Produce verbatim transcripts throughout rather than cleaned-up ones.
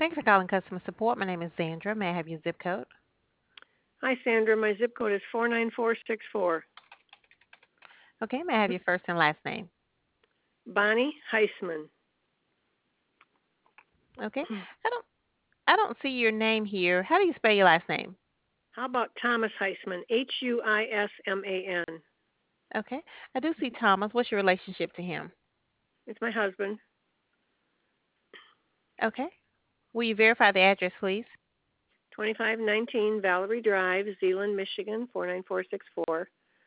Thank you for calling customer support. My name is Sandra. May I have your zip code? Hi, Sandra. My zip code is four nine four six four. Okay, may I have your first and last name? Bonnie Heisman. Okay. I don't I don't see your name here. How do you spell your last name? How about Thomas Heisman? H U I S M A N. Okay. I do see Thomas. What's your relationship to him? It's my husband. Okay. Will you verify the address, please? twenty-five nineteen Valerie Drive, Zeeland, Michigan, four nine four six four.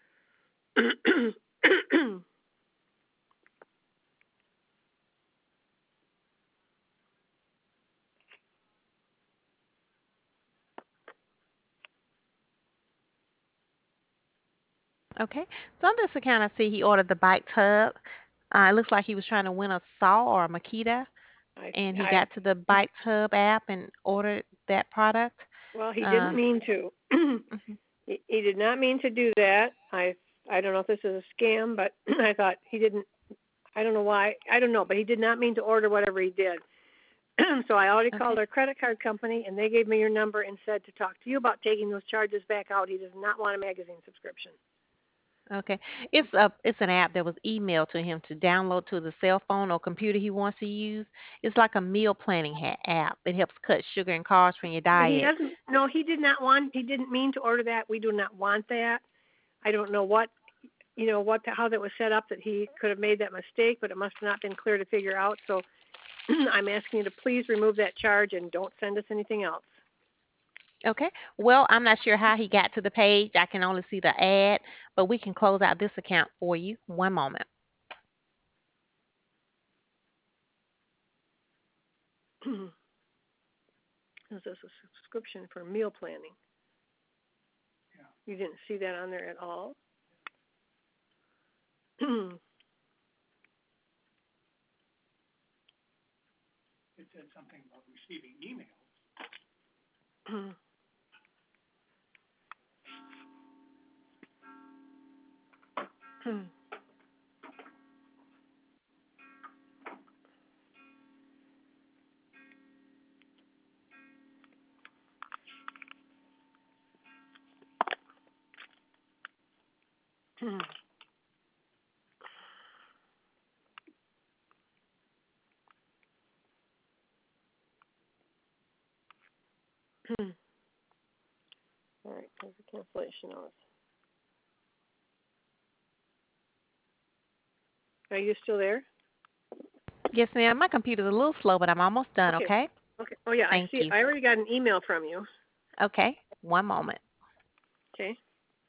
Okay. So on this account, I see he ordered the bike tub. Uh, it looks like he was trying to win a saw or a Makita, I, and he I, got to the bike tub app and ordered that product. well, he didn't Uh, mean to. mhm. he, he did not mean to do that. I, I don't know if this is a scam, but I thought he didn't. I don't know why. I don't know, but he did not mean to order whatever he did. So I already Okay. called our credit card company, and they gave me your number and said to talk to you about taking those charges back out. He does not want a magazine subscription. Okay. It's a it's an app that was emailed to him to download to the cell phone or computer he wants to use. It's like a meal planning ha- app. It helps cut sugar and carbs from your He diet. doesn't. No, he did not want. He didn't mean to order that. We do not want that. I don't know what you know what how that was set up that he could have made that mistake, but it must have not been clear to figure out. So I'm asking you to please remove that charge and don't send us anything else. Okay. Well, I'm not sure how he got to the page. I can only see the ad, but we can close out this account for you. One moment. This is a subscription for meal planning. You didn't see that on there at all. All right, there's a cancellation notice. Are you still there? Yes, ma'am. My computer's a little slow, but I'm almost done, Okay. okay? Okay. Oh yeah, I Thank see. you. I already got an email from you. Okay. One moment. Okay.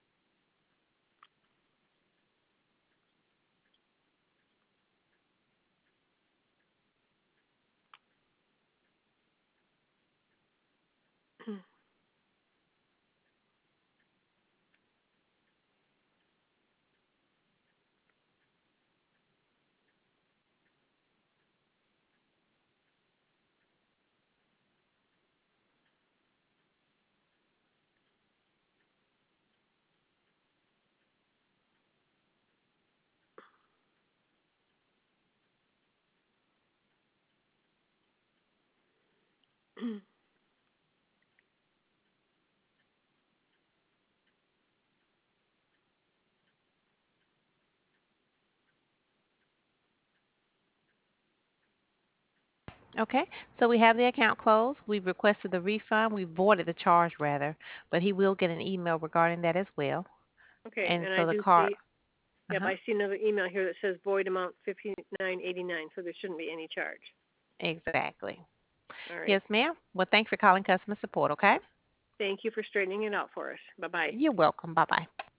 Okay, so we have the account closed. We've requested the refund. We've voided the charge rather, but he will get an email regarding that as well. Okay, And and I so the do card, see. Yep, uh-huh, I see another email here that says void amount fifty nine eighty nine. So there shouldn't be any charge. exactly. All right. Yes, ma'am. Well, thanks for calling customer support, okay? Thank you for straightening it out for us. Bye bye. You're welcome. Bye-bye.